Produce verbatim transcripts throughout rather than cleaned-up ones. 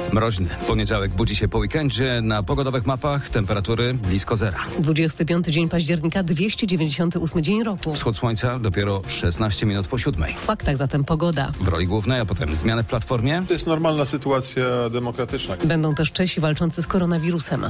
Mroźny poniedziałek budzi się po weekendzie. Na pogodowych mapach temperatury blisko zera. dwudziesty piąty dzień października, dwieście dziewięćdziesiąty ósmy dzień roku. Wschód słońca dopiero szesnaście minut po siódmej. W faktach zatem pogoda. W roli głównej, a potem zmiany w platformie. To jest normalna sytuacja demokratyczna. Będą też Czesi walczący z koronawirusem.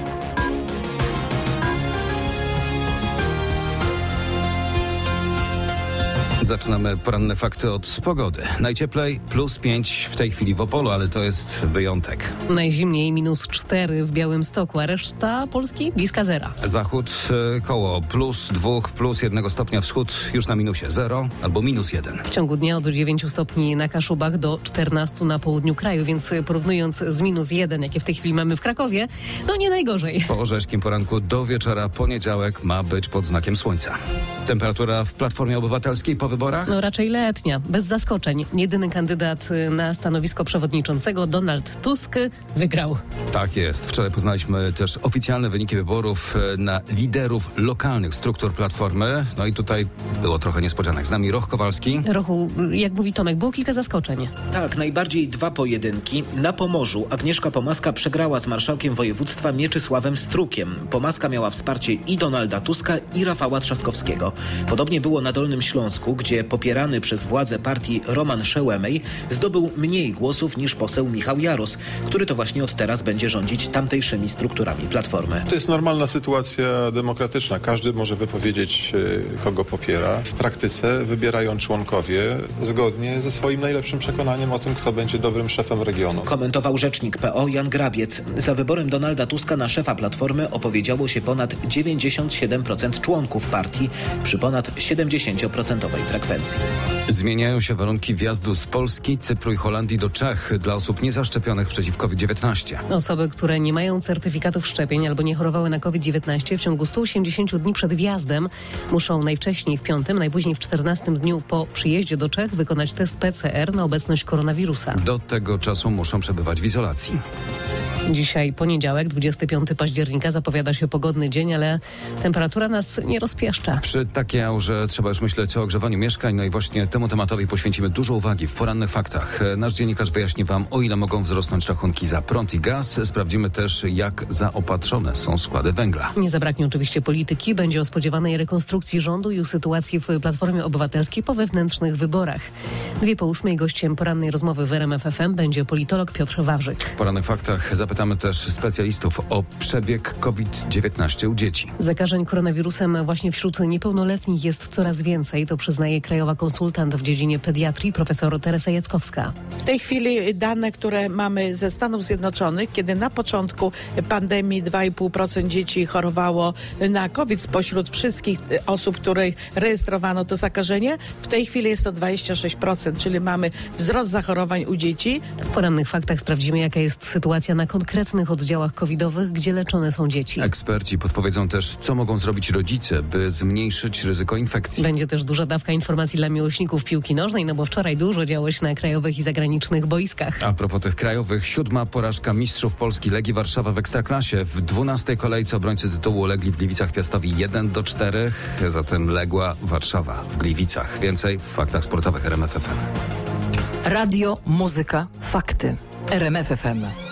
Zaczynamy poranne fakty od pogody. Najcieplej plus pięć w tej chwili w Opolu, ale to jest wyjątek. Najzimniej minus cztery w Białymstoku, a reszta Polski bliska zera. Zachód y, koło plus dwóch, plus jednego stopnia, wschód już na minusie zero albo minus jeden. W ciągu dnia od dziewięciu stopni na Kaszubach do czternastu na południu kraju, więc porównując z minus jeden, jakie w tej chwili mamy w Krakowie, no nie najgorzej. Po orzeźkim poranku do wieczora poniedziałek ma być pod znakiem słońca. Temperatura w Platformie Obywatelskiej po wyborach? No raczej letnia, bez zaskoczeń. Jedyny kandydat na stanowisko przewodniczącego, Donald Tusk, wygrał. Tak jest. Wczoraj poznaliśmy też oficjalne wyniki wyborów na liderów lokalnych struktur Platformy. No i tutaj było trochę niespodzianek. Z nami Roch Kowalski. Rochu, jak mówi Tomek, było kilka zaskoczeń. Tak, najbardziej dwa pojedynki. Na Pomorzu Agnieszka Pomaska przegrała z marszałkiem województwa Mieczysławem Strukiem. Pomaska miała wsparcie i Donalda Tuska, i Rafała Trzaskowskiego. Podobnie było na Dolnym Śląsku, gdzie popierany przez władze partii Roman Szełemej zdobył mniej głosów niż poseł Michał Jaros, który to właśnie od teraz będzie rządzić tamtejszymi strukturami Platformy. To jest normalna sytuacja demokratyczna. Każdy może wypowiedzieć, kogo popiera. W praktyce wybierają członkowie zgodnie ze swoim najlepszym przekonaniem o tym, kto będzie dobrym szefem regionu. Komentował rzecznik P O Jan Grabiec. Za wyborem Donalda Tuska na szefa Platformy opowiedziało się ponad dziewięćdziesiąt siedem procent członków partii przy ponad siedemdziesiąt procent frekwencji. Zmieniają się warunki wjazdu z Polski, Cypru i Holandii do Czech dla osób niezaszczepionych przeciw COVID dziewiętnaście. Osoby, które nie mają certyfikatów szczepień albo nie chorowały na COVID dziewiętnaście w ciągu stu osiemdziesięciu dni przed wjazdem muszą najwcześniej w piątym, najpóźniej w czternastym dniu po przyjeździe do Czech wykonać test P C R na obecność koronawirusa. Do tego czasu muszą przebywać w izolacji. Dzisiaj poniedziałek, dwudziestego piątego października, zapowiada się pogodny dzień, ale temperatura nas nie rozpieszcza. Przy takiej aurze trzeba już myśleć o ogrzewaniu mieszkań, no i właśnie temu tematowi poświęcimy dużo uwagi w porannych faktach. Nasz dziennikarz wyjaśni wam, o ile mogą wzrosnąć rachunki za prąd i gaz. Sprawdzimy też, jak zaopatrzone są składy węgla. Nie zabraknie oczywiście polityki. Będzie o spodziewanej rekonstrukcji rządu i o sytuacji w Platformie Obywatelskiej po wewnętrznych wyborach. Dwie po ósmej gościem porannej rozmowy w R M F F M będzie politolog Piotr Wawrzyk. W porannych faktach zapytamy też specjalistów o przebieg COVID dziewiętnaście u dzieci. Zakażeń koronawirusem właśnie wśród niepełnoletnich jest coraz więcej. To przyznaje krajowa konsultant w dziedzinie pediatrii profesor Teresa Jackowska. W tej chwili dane, które mamy ze Stanów Zjednoczonych, kiedy na początku pandemii dwa i pół procent dzieci chorowało na COVID spośród wszystkich osób, których rejestrowano to zakażenie, w tej chwili jest to dwadzieścia sześć procent, czyli mamy wzrost zachorowań u dzieci. W porannych faktach sprawdzimy, jaka jest sytuacja na konkretnych oddziałach covidowych, gdzie leczone są dzieci. Eksperci podpowiedzą też, co mogą zrobić rodzice, by zmniejszyć ryzyko infekcji. Będzie też duża dawka informacji dla miłośników piłki nożnej, no bo wczoraj dużo działo się na krajowych i zagranicznych boiskach. A propos tych krajowych, siódma porażka mistrzów Polski Legii Warszawa w Ekstraklasie. W dwunastej kolejce obrońcy tytułu ulegli w Gliwicach Piastowi jeden do czterech, zatem legła Warszawa w Gliwicach. Więcej w faktach sportowych R M F F M. Radio, muzyka, fakty. R M F F M.